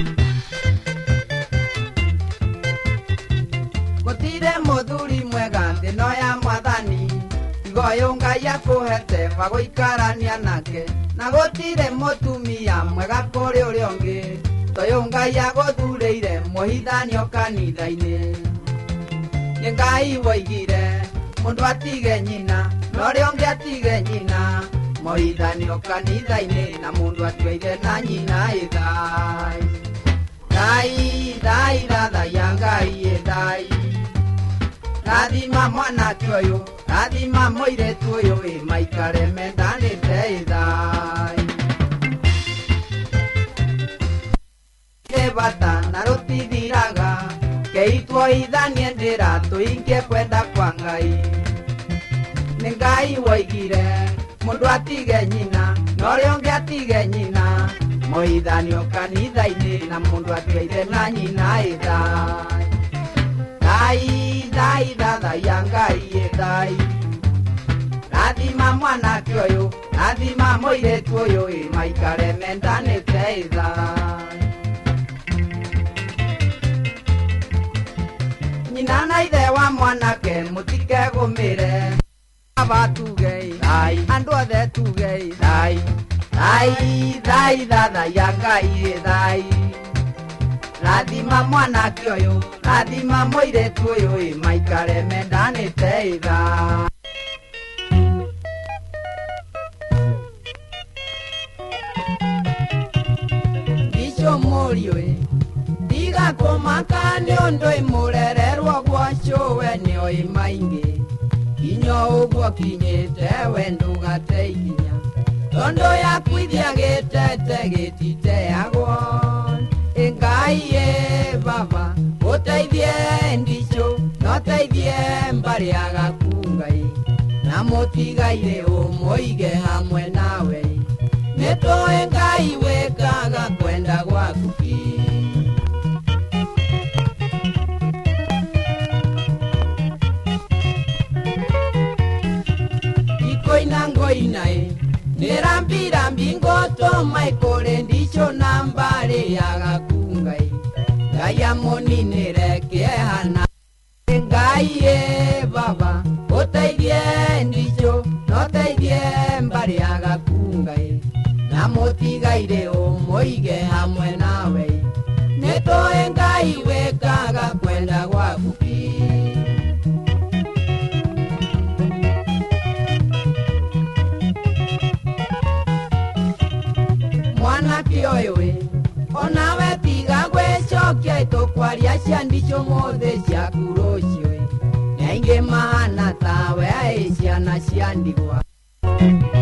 Gutire muthuri mwega thĩ no ya mwathani igoyo Ngai akuhete wa gũikarania nake na gutire mutumia mwega kũrĩ ũrĩa ũngĩ toyo Ngai agũthurĩire mũhithanio kanitha-inĩ nĩ Ngai woigire mũndũ atige nyina na ũrĩa ũngĩ atige nyina mũhithanio kanitha-inĩ na mũndũ atuĩire na nyina ĩthai thai thai thathaia Ngai ĩthai rathima mwanake ũyũ rathima mũirĩtu ũyũ maikare mendanĩte ĩthai bata na rũtithiraga keitwo ithanie ndĩra tũhingie kwenda kwa Ngai nĩ Ngai woigire mũndũ atige nyina na ũrĩa ũngĩ atige nyina mũhithanio kanitha-inĩ na mũndũ atuĩire na nyina ĩthai thai thai thathaia Ngai ĩthai rathima mwanake ũyũ rathima mũirĩtu ũyũ maikare mendanĩte ĩthai nyina na ithe wa mwanake mũtikegũmĩre abatuge thai andũ othe tuge thai thai thai thathaia Ngai ĩthai rathima mwanake ũyũ rathima mũirĩtu ũyũ maikare mendanĩte ĩthai icio mũriũ tiga kũmaka nĩ ũndũ mũrererwo gwacũwe nĩo maingĩ kinyo ũguo kinyĩte we ndũgateithia tondũ yakwithia gĩtete gĩtiteagwo Ngai baba ũteithie ndicũ na ũteithie mbarĩ agaku Ngai na mũtigaire ũmũige hamwe nawe nĩtũĩ Ngai wĩkaga kwenda gwaku ngoinae nirambirambi ngotoma ikore ndicho nambari agaku Ngai Ngai amuninire kĩehana Ngai baba ũteithie ndicho na ũteithie mbarĩ agaku Ngai na mũtigaire ũmũige hamwe nawe nĩtũĩ Ngai wĩkaga kwenda gwaku mwanake ũyũ onawe tiga gwĩcokia itũkwaria cia ndicho mothe ciaku rũciũ nĩ aingĩ mahana tawe ciana cia ndigwa